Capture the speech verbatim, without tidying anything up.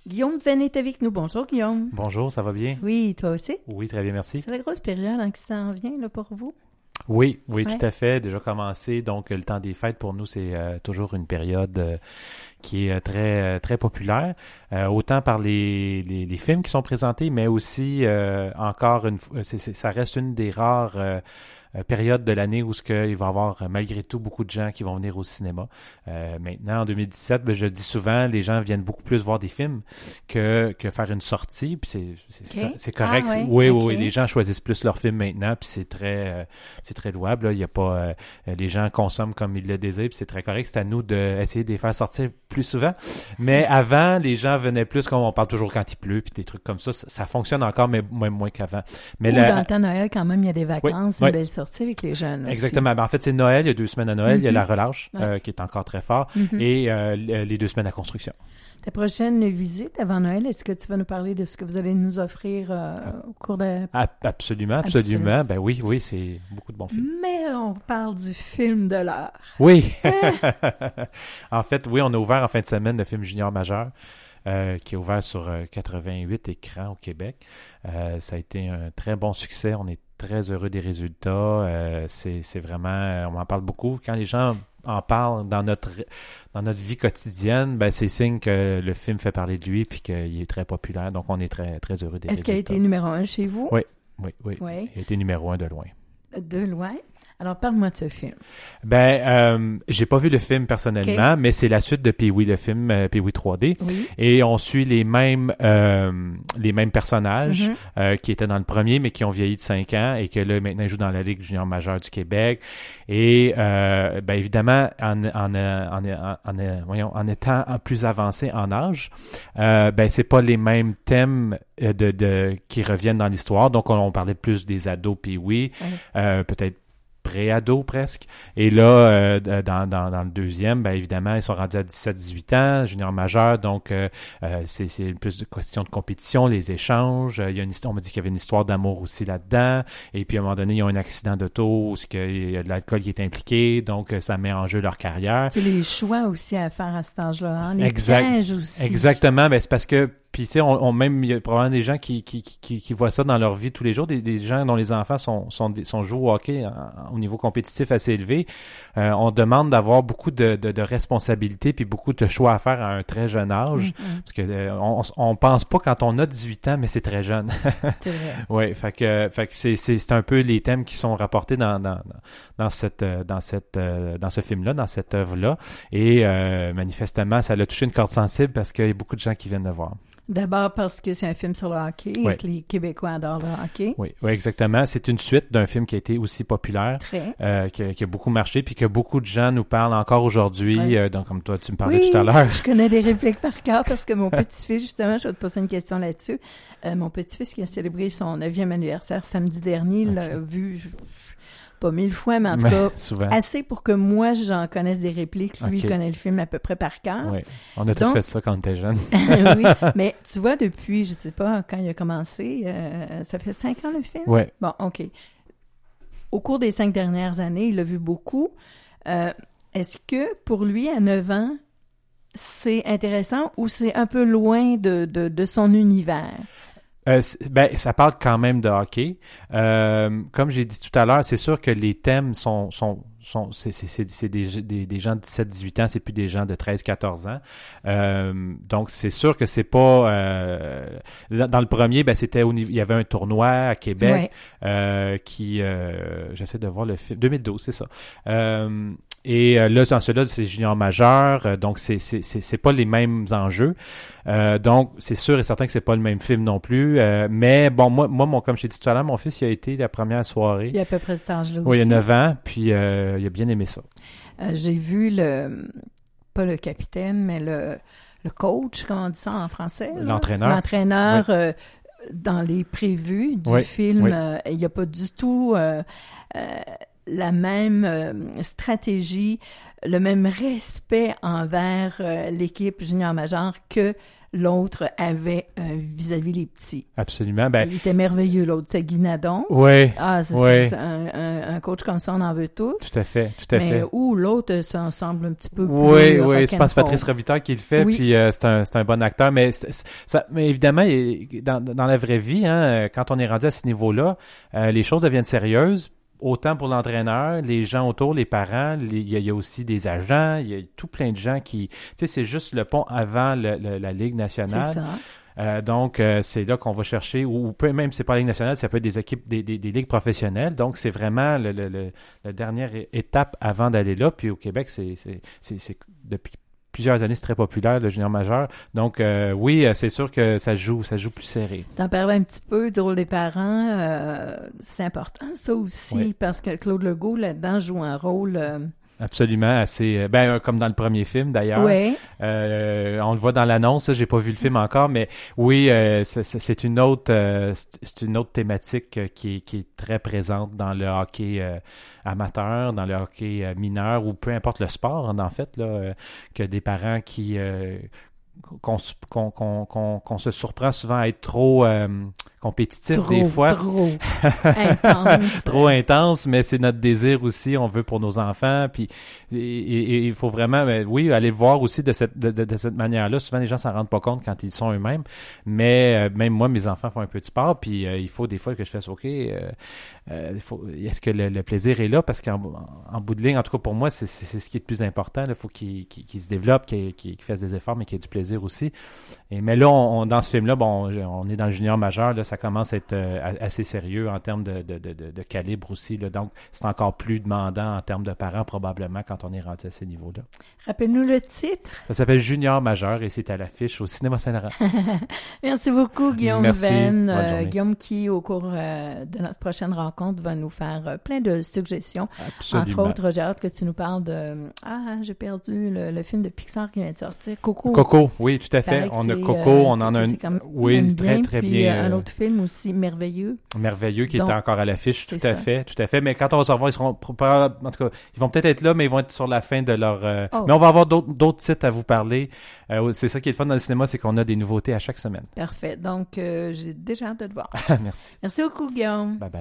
Guillaume Venn est avec nous. Bonjour, Guillaume. Bonjour, ça va bien? Oui, toi aussi? Oui, très bien, merci. C'est la grosse période hein, qui s'en vient là, pour vous? Oui, oui, ouais. tout à fait. Déjà commencé. Donc, le temps des fêtes, pour nous, c'est euh, toujours une période euh, qui est très, très populaire. Euh, autant par les, les, les films qui sont présentés, mais aussi, euh, encore, une, c'est, c'est, ça reste une des rares euh, période de l'année où ce que il va y avoir malgré tout beaucoup de gens qui vont venir au cinéma. Euh, maintenant, en deux mille dix-sept, ben, je dis souvent, les gens viennent beaucoup plus voir des films que, que faire une sortie. Puis c'est, c'est, okay. c'est correct. Ah, oui, okay. oui, les gens choisissent plus leurs films maintenant, puis c'est très, euh, c'est très louable. Là. Il y a pas, euh, les gens consomment comme ils le désirent, puis c'est très correct. C'est à nous d'essayer de les faire sortir plus souvent. Mais avant, les gens venaient plus, comme on parle toujours quand il pleut, puis des trucs comme ça. Ça, ça fonctionne encore, mais même moins qu'avant. Mais Ou la... dans le temps de Noël, quand même, il y a des vacances, oui, une oui. belle sortie avec les jeunes aussi. Exactement. Ben, en fait, c'est Noël. Il y a deux semaines à Noël. Mm-hmm. Il y a la relâche ouais. euh, qui est encore très fort mm-hmm. et euh, les deux semaines à construction. Ta prochaine visite avant Noël, est-ce que tu vas nous parler de ce que vous allez nous offrir euh, au cours de... Ah, absolument, absolument, absolument. Ben oui, oui, c'est beaucoup de bons films. Mais on parle du film de l'heure. Oui. En fait, oui, on a ouvert en fin de semaine le film Junior majeur. Euh, qui est ouvert sur euh, quatre-vingt-huit écrans au Québec. Euh, ça a été un très bon succès. On est très heureux des résultats. Euh, c'est, c'est vraiment... On en parle beaucoup. Quand les gens en parlent dans notre, dans notre vie quotidienne, ben, c'est signe que le film fait parler de lui et qu'il est très populaire. Donc, on est très, très heureux des Est-ce résultats. Est-ce qu'il a été numéro un chez vous? Oui, oui, oui. oui. Il a été numéro un de loin. De loin? Alors, parle-moi de ce film. Ben, euh, j'ai pas vu le film personnellement, okay. mais c'est la suite de Pee-wee, le film euh, Pee-wee trois D. Oui. Et on suit les mêmes euh, les mêmes personnages mm-hmm. euh, qui étaient dans le premier, mais qui ont vieilli de cinq ans et que là, maintenant, ils jouent dans la Ligue junior majeure du Québec. Et, euh, ben, évidemment, en, en, en, en, en, voyons, en étant plus avancé en âge, euh, ben, c'est pas les mêmes thèmes de, de, qui reviennent dans l'histoire. Donc, on, on parlait plus des ados Pee-wee, oui. euh, peut-être pré-ado presque. Et là, euh, dans, dans, dans le deuxième, bien évidemment, ils sont rendus à dix-sept à dix-huit ans, junior majeur, donc euh, euh, c'est, c'est plus de question de compétition, les échanges. Il y a une histoire, on m'a dit qu'il y avait une histoire d'amour aussi là-dedans. Et puis à un moment donné, ils ont un accident d'auto où il y a de l'alcool qui est impliqué, donc ça met en jeu leur carrière. C'est les choix aussi à faire à cet âge-là, hein? Les exact, pièges aussi. Exactement, ben c'est parce que puis, tu sais, on, on même, il y a probablement des gens qui, qui, qui, qui voient ça dans leur vie tous les jours, des, des gens dont les enfants sont, sont, sont joués au hockey en, au niveau compétitif assez élevé. Euh, on demande d'avoir beaucoup de, de, de responsabilités puis beaucoup de choix à faire à un très jeune âge. Mm-hmm. Parce que euh, on, on pense pas quand on a dix-huit ans, mais c'est très jeune. C'est vrai. Oui, fait que, fait que c'est, c'est, c'est un peu les thèmes qui sont rapportés dans, dans, dans, cette, dans, cette, dans ce film-là, dans cette œuvre-là. Et euh, manifestement, ça l'a touché une corde sensible parce qu'il y a beaucoup de gens qui viennent le voir. D'abord parce que c'est un film sur le hockey oui. et que les Québécois adorent le hockey. Oui, oui, exactement. C'est une suite d'un film qui a été aussi populaire, Très. Euh, qui, a, qui a beaucoup marché, puis que beaucoup de gens nous parlent encore aujourd'hui. Oui. Euh, donc, comme toi, tu me parlais oui, tout à l'heure. Je connais des répliques par cœur parce que mon petit-fils, justement, je vais te poser une question là-dessus. Euh, mon petit-fils qui a célébré son neuvième anniversaire samedi dernier, il okay. l'a vu... Je... Pas mille fois, mais en tout mais, cas, souvent. Assez pour que moi, j'en connaisse des répliques. Lui, okay. il connaît le film à peu près par cœur. Oui, on a tous fait ça quand on était jeune. Oui, mais tu vois, depuis, je sais pas, quand il a commencé, euh, ça fait cinq ans le film? Oui. Bon, OK. Au cours des cinq dernières années, il l'a vu beaucoup. Euh, est-ce que, pour lui, à neuf ans, c'est intéressant ou c'est un peu loin de, de, de son univers? Euh, ben, ça parle quand même de hockey. Euh, comme j'ai dit tout à l'heure, c'est sûr que les thèmes sont, sont, sont c'est, c'est, c'est, c'est des, des, des gens de dix-sept à dix-huit ans, c'est plus des gens de treize à quatorze ans. Euh, donc, c'est sûr que c'est pas... Euh, dans le premier, ben, c'était au niveau, il y avait un tournoi à Québec ouais. euh, qui... Euh, j'essaie de voir le film... deux mille douze, c'est ça. Euh, Et euh, là, dans ceux-là, c'est junior majeur, euh, donc c'est c'est c'est c'est pas les mêmes enjeux. Euh, donc, c'est sûr et certain que c'est pas le même film non plus. Euh, mais bon, moi, moi, mon, comme je t'ai dit tout à l'heure, mon fils, il a été la première soirée. Il y a à peu près cet âge-là aussi. Oui, il y a neuf ans, puis euh, il a bien aimé ça. Euh, j'ai vu le, pas le capitaine, mais le, le coach, comment on dit ça en français? Là? L'entraîneur. L'entraîneur, oui. euh, dans les prévus du oui. film, oui. Euh, il n'y a pas du tout... Euh, euh, la même euh, stratégie, le même respect envers euh, l'équipe junior majeure que l'autre avait euh, vis-à-vis les petits. Absolument. Ben, il était merveilleux, l'autre. C'est Guy Nadon. Oui. Ah, c'est, oui. c'est un, un, un coach comme ça, on en veut tous. Tout à fait, tout à mais, fait. Ou l'autre, ça semble un petit peu oui, plus Oui, oui, c'est Patrice Robitaille qui le fait, oui. Puis euh, c'est, un, c'est un bon acteur. Mais, c'est, ça, mais évidemment, dans, dans la vraie vie, hein, quand on est rendu à ce niveau-là, euh, les choses deviennent sérieuses. Autant pour l'entraîneur, les gens autour, les parents, les, il, y a, il y a aussi des agents, il y a tout plein de gens qui... Tu sais, c'est juste le pont avant le, le, la Ligue nationale. C'est ça. Euh, donc, euh, c'est là qu'on va chercher, ou, ou peu, même si c'est pas la Ligue nationale, ça peut être des équipes, des, des, des ligues professionnelles. Donc, c'est vraiment le, le, le, la dernière étape avant d'aller là. Puis au Québec, c'est, c'est, c'est, c'est depuis plusieurs années, c'est très populaire, le junior majeur. Donc, euh, oui, c'est sûr que ça joue, ça joue plus serré. T'en parlais un petit peu du rôle des parents. Euh, c'est important, ça aussi, oui. Parce que Claude Legault, là-dedans, joue un rôle... Euh... Absolument, assez... Ben, comme dans le premier film, d'ailleurs. Oui. Euh, on le voit dans l'annonce, j'ai pas vu le film encore, mais oui, euh, c'est, c'est une autre euh, c'est une autre thématique qui est, qui est très présente dans le hockey euh, amateur, dans le hockey euh, mineur, ou peu importe le sport, en fait, là, euh, que des parents qui... Euh, qu'on, qu'on, qu'on, qu'on, qu'on se surprend souvent à être trop euh, compétitif trop, des fois. Trop intense. Trop intense, mais c'est notre désir aussi, on veut pour nos enfants. Puis il faut vraiment, ben, oui, aller voir aussi de cette, de, de, de cette manière-là. Souvent, les gens s'en rendent pas compte quand ils sont eux-mêmes. Mais euh, même moi, mes enfants font un peu de sport, puis euh, il faut des fois que je fasse OK. Euh, euh, il faut, est-ce que le, le plaisir est là? Parce qu'en en, en bout de ligne, en tout cas pour moi, c'est, c'est, c'est ce qui est le plus important. Il faut qu'il, qu'il, qu'il se développe, qu'il, qu'il fasse des efforts, mais qu'il ait du plaisir aussi. Et, mais là, on, on, dans ce film-là, bon, on est dans le junior majeur, là, ça commence à être euh, assez sérieux en termes de, de, de, de, de calibre aussi. Là. Donc, c'est encore plus demandant en termes de parents, probablement, quand on est rendu à ces niveaux-là. Rappelle-nous le titre. Ça s'appelle Junior majeur et c'est à l'affiche au Cinéma Saint-Laurent. Merci beaucoup, Guillaume Merci. Venn. Euh, Guillaume qui, au cours euh, de notre prochaine rencontre, va nous faire euh, plein de suggestions. Absolument. Entre autres, j'ai hâte que tu nous parles de... Ah, j'ai perdu le, le film de Pixar qui vient de sortir. Coco. Coco, oui, tout à fait. On a Coco, euh, on en a un... Oui, bien, très, très puis, bien. Euh, un autre film aussi, Merveilleux. Merveilleux, qui Donc, est encore à l'affiche, tout ça. à fait, tout à fait. Mais quand on va se revoir, ils seront pas, en tout cas, ils vont peut-être être là, mais ils vont être sur la fin de leur... Euh... Oh. Mais on va avoir d'autres, d'autres titres à vous parler. Euh, c'est ça qui est le fun dans le cinéma, c'est qu'on a des nouveautés à chaque semaine. Parfait. Donc, euh, j'ai déjà hâte de te voir. Merci. Merci beaucoup, Guillaume. Bye bye.